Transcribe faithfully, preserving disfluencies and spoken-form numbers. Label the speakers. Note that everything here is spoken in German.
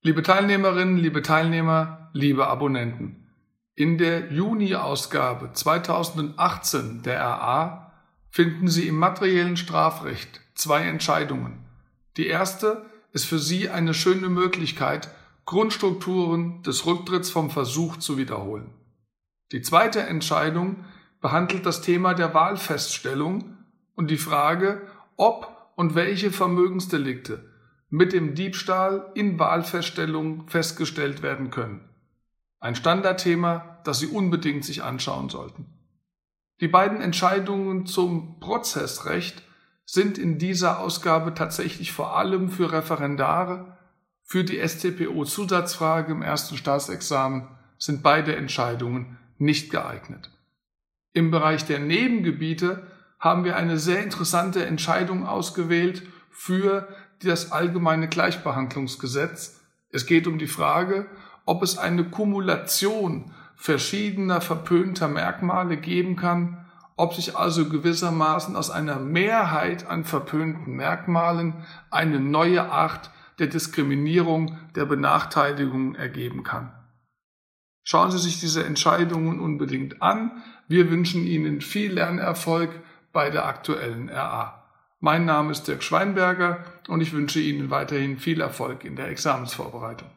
Speaker 1: Liebe Teilnehmerinnen, liebe Teilnehmer, liebe Abonnenten, in der Juni-Ausgabe zweitausendachtzehn der R A finden Sie im materiellen Strafrecht zwei Entscheidungen. Die erste ist für Sie eine schöne Möglichkeit, Grundstrukturen des Rücktritts vom Versuch zu wiederholen. Die zweite Entscheidung behandelt das Thema der Wahlfeststellung und die Frage, ob und welche Vermögensdelikte mit dem Diebstahl in Wahlfeststellung festgestellt werden können. Ein Standardthema, das Sie unbedingt sich anschauen sollten. Die beiden Entscheidungen zum Prozessrecht sind in dieser Ausgabe tatsächlich vor allem für Referendare. Für die S t P O-Zusatzfrage im ersten Staatsexamen sind beide Entscheidungen nicht geeignet. Im Bereich der Nebengebiete haben wir eine sehr interessante Entscheidung ausgewählt für das Allgemeine Gleichbehandlungsgesetz. Es geht um die Frage, ob es eine Kumulation verschiedener verpönter Merkmale geben kann, ob sich also gewissermaßen aus einer Mehrheit an verpönten Merkmalen eine neue Art der Diskriminierung, der Benachteiligung ergeben kann. Schauen Sie sich diese Entscheidungen unbedingt an. Wir wünschen Ihnen viel Lernerfolg bei der aktuellen R A. Mein Name ist Dirk Schweinberger und ich wünsche Ihnen weiterhin viel Erfolg in der Examensvorbereitung.